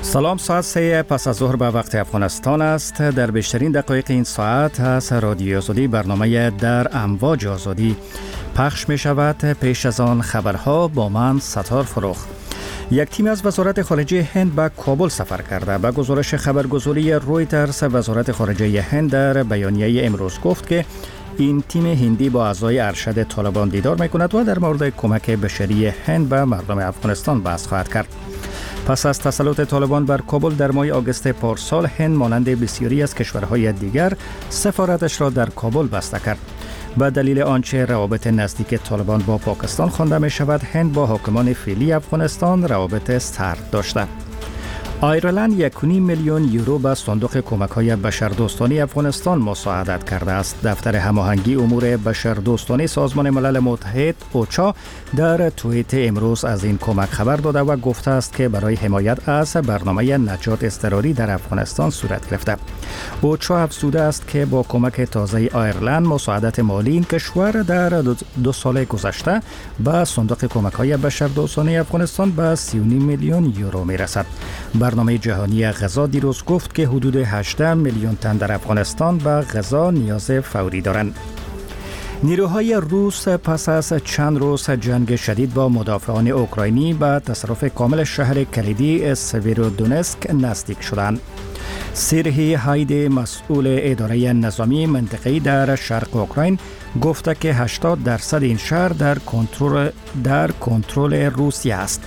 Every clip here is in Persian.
سلام، ساعت 3 پس از ظهر به وقت افغانستان است. در بیشترین دقایق این ساعت از رادیو آزادی برنامه در امواج آزادی پخش می شود. پیش از آن خبرها با من ستار فروخ. یک تیم از وزارت خارجه هند به کابل سفر کرده. به گزارش خبرگزاری رویترز، وزارت خارجه هند در بیانیه امروز گفت که این تیم هندی با اعضای ارشد طالبان دیدار میکند و در مورد کمک بشری هند به مردم افغانستان بحث خواهد کرد. پس از تسلط طالبان بر کابل در ماه آگوست پارسال، هند مانند بسیاری از کشورهای دیگر سفارتش را در کابل بسته کرد. به دلیل آنچه روابط نزدیک طالبان با پاکستان خوانده می شود، هند با حاکمان فعلی افغانستان روابط سرد داشته. آیرلند 1.5 میلیون یورو به صندوق کمک‌های بشردوستانه افغانستان مساعدت کرده است. دفتر هماهنگی امور بشردوستانه سازمان ملل متحد اوچا در توییت امروز از این کمک خبر داده و گفته است که برای حمایت از برنامه نجات اضطراری در افغانستان صورت گرفته. اوچا افزوده است که با کمک تازه آیرلند مساعدت مالی این کشور در 2 سال گذشته به صندوق کمک‌های بشردوستانه افغانستان به 30.5 میلیون یورو میرسد. برنامه جهانی غذا دیروز گفت که حدود 18 میلیون تن در افغانستان به غذا نیاز فوری دارند. نیروهای روس پس از چند روز جنگ شدید با مدافعان اوکراینی به تصرف کامل شهر کلیدی سویرودونسک نزدیک شدند. سرهی هایدی، مسئول اداره نظامی منطقه‌ای در شرق اوکراین، گفته که 80% این شهر در کنترل روسیه است.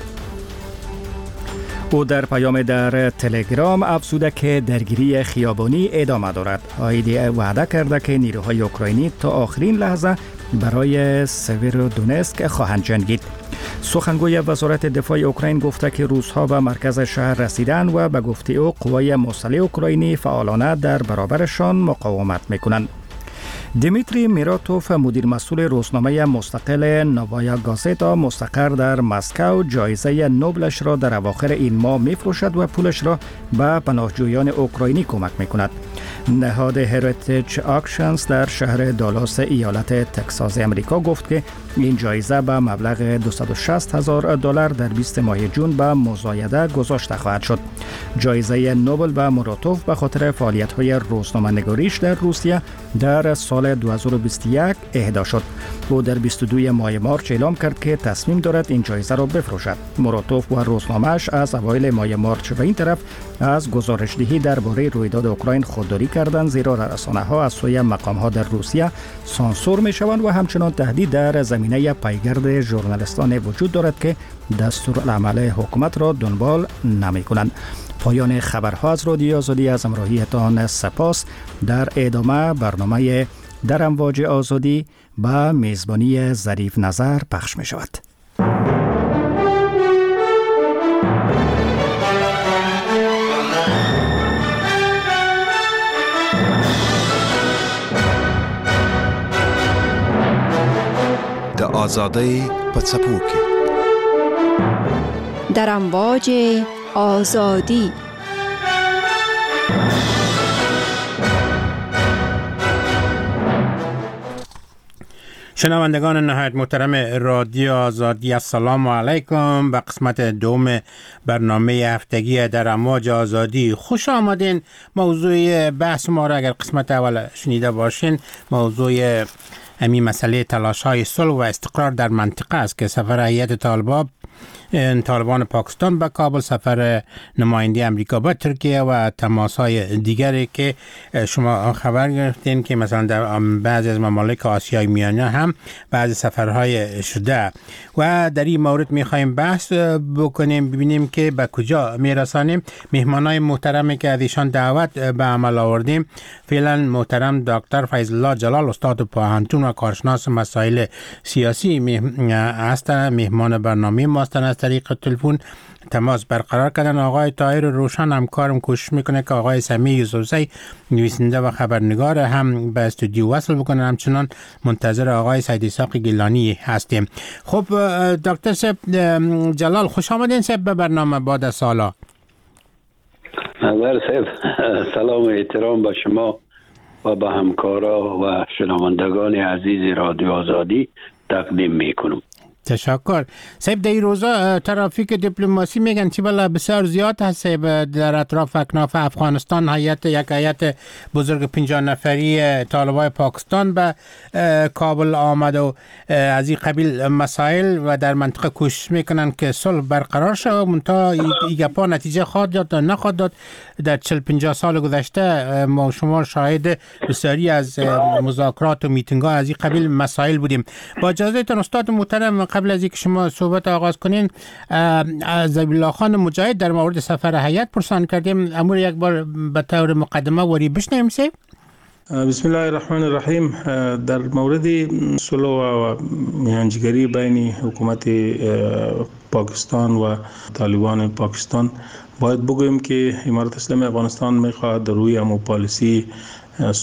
او در پیام در تلگرام افزوده که درگیری خیابانی ادامه دارد. هایدی وعده کرده که نیروهای اوکراینی تا آخرین لحظه برای سویرودونسک خواهند جنگید. سخنگوی وزارت دفاع اوکراین گفته که روس‌ها به مرکز شهر رسیدند و به گفته او قوای مسلح اوکراینی فعالانه در برابرشان مقاومت می‌کنند. دیمیتری میراتوف، مدیر مسئول روزنامه مستقل نوایا گازتا مستقر در مسکو، جایزه نوبلش را در اواخر این ماه می‌فروشد و پولش را به پناهجویان اوکراینی کمک می‌کند. نهاد هریتیج اکشنز در شهر دالاس ایالت تکساس امریکا گفت که این جایزه به مبلغ $260,000 در 20 ماه جون به مزایده گذاشته خواهد شد. جایزه نوبل به میراتوف به خاطر فعالیت‌های روزنامه‌نگاریش در روسیه در سال 2021 اهدا شد. او در 22 ماه مارچ اعلام کرد که تصمیم دارد این جایزه را بفروشد. میراتوف و روزنامه‌اش از اوایل ماه مارچ و این طرف از گزارش‌دهی درباره رویداد اوکراین خودداری کردند، زیرا رسانه‌ها از سوی مقام‌ها در روسیه سانسور می‌شوند و همچنان تهدید در زمینه پیگرد ژورنالیستان وجود دارد که دستورالعمل حکومت را دنبال نمی‌کنند. پایان خبرها از رادیو آزادی، از همراهیتان سپاس. در ادامه برنامه در امواج آزادی با میزبانی ظریف نظر پخش می شود. د آزادی په څپو کې در امواج آزادی. شنوندگان نهایت محترم رادیو آزادی، السلام علیکم. به قسمت دوم برنامه هفتگی در امواج آزادی خوش آمدین. موضوع بحث ما را اگر قسمت اول شنیده باشین، موضوع همین مسئله تلاش‌های صلح و استقرار در منطقه است که سفر هیئت طالبان پاکستان به کابل، سفر نماینده امریکا به ترکیه و تماس‌های دیگری که شما خبر گرفتین که مثلا در بعضی از ممالک آسیای میانه هم بعضی سفرهای شده و در این مورد می‌خوایم بحث بکنیم، ببینیم که به کجا میرسانیم. مهمانای محترمی که از ایشان دعوت به عمل آوردیم، فعلا محترم دکتر فیض الله جلال، استاد پوهنتون و کارشناس مسائل سیاسی هستند، مهمان برنامه ما هستند. از طریق تلفن تماس برقرار کردن. آقای طاهر روشن همکارم کوشش میکنه که آقای سمیع یوسفزی نویسنده و خبرنگار هم به استودیو وصل بکنه. همچنان منتظر آقای سید اسحاق گیلانی هستیم. خب دکتر صاحب جلال، خوش آمدین صاحب به برنامه بعد از سالا. نظر صاحب، سلام و احترام به شما و به همکارا و شنوندگان عزیز رادیو آزادی تقدیم میکنم. تشکر. صاحب در این روزا ترافیک دیپلماسی میگن چی بلا بسیار زیاد هست در اطراف اکناف افغانستان. یک هیئت بزرگ 50 نفری طالبای پاکستان به کابل آمد و از این قبیل مسائل و در منطقه کوشش میکنن که صلح برقرار شود. منتها این گپا نتیجه خواهد داد یا نخواهد داد. در 40-50 سال گذشته ما شما شاهد بسیاری از مذاکرات و میتینگ ها از این قبیل مسائل بودیم. با اجازهتون استاد محترم، قبل از اینکه شما صحبت آغاز کنین، از ذبیح الله خان مجاهد در مورد سفر هیئت پرسان کردیم. امور یک بار به طور مقدمه وری بشنویم سه. بسم الله الرحمن الرحیم. در مورد صلح و میانجیگری بین حکومت پاکستان و طالبان پاکستان باید بگوییم که امارت اسلامی افغانستان میخواهد در روی امو پالیسی